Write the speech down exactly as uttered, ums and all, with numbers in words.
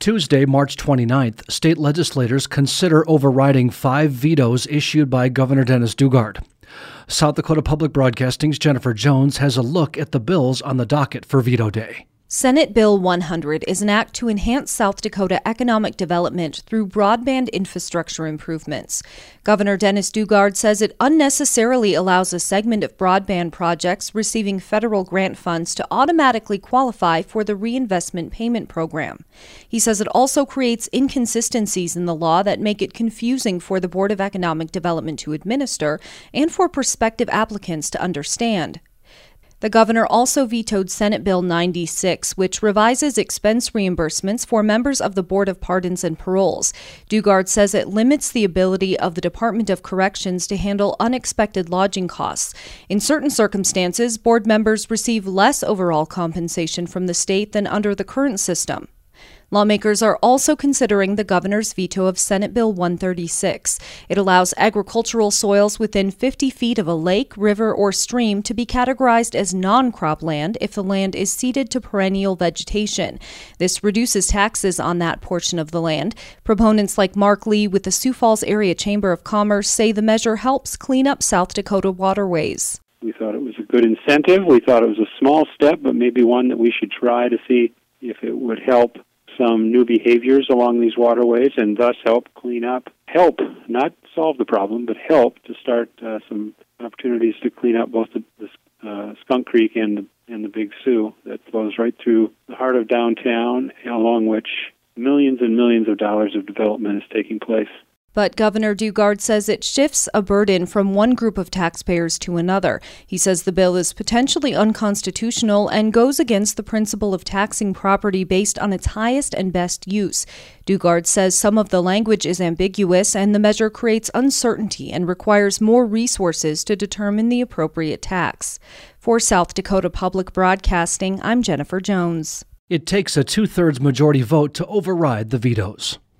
Tuesday, March twenty-ninth, state legislators consider overriding five vetoes issued by Governor Dennis Daugaard. South Dakota Public Broadcasting's Jennifer Jones has a look at the bills on the docket for Veto Day. Senate Bill one hundred is an act to enhance South Dakota economic development through broadband infrastructure improvements. Governor Dennis Daugaard says it unnecessarily allows a segment of broadband projects receiving federal grant funds to automatically qualify for the Reinvestment Payment Program. He says it also creates inconsistencies in the law that make it confusing for the Board of Economic Development to administer and for prospective applicants to understand. The governor also vetoed Senate Bill ninety-six, which revises expense reimbursements for members of the Board of Pardons and Paroles. Daugaard says it limits the ability of the Department of Corrections to handle unexpected lodging costs. In certain circumstances, board members receive less overall compensation from the state than under the current system. Lawmakers are also considering the governor's veto of Senate Bill one thirty-six. It allows agricultural soils within fifty feet of a lake, river, or stream to be categorized as non-crop land if the land is ceded to perennial vegetation. This reduces taxes on that portion of the land. Proponents like Mark Lee with the Sioux Falls Area Chamber of Commerce say the measure helps clean up South Dakota waterways. We thought it was a good incentive. We thought it was a small step, but maybe one that we should try to see if it would help some new behaviors along these waterways and thus help clean up, help, not solve the problem, but help to start uh, some opportunities to clean up both the, the uh, Skunk Creek and the, and the Big Sioux that flows right through the heart of downtown, along which millions and millions of dollars of development is taking place. But Governor Daugaard says it shifts a burden from one group of taxpayers to another. He says the bill is potentially unconstitutional and goes against the principle of taxing property based on its highest and best use. Daugaard says some of the language is ambiguous and the measure creates uncertainty and requires more resources to determine the appropriate tax. For South Dakota Public Broadcasting, I'm Jennifer Jones. It takes a two-thirds majority vote to override the vetoes.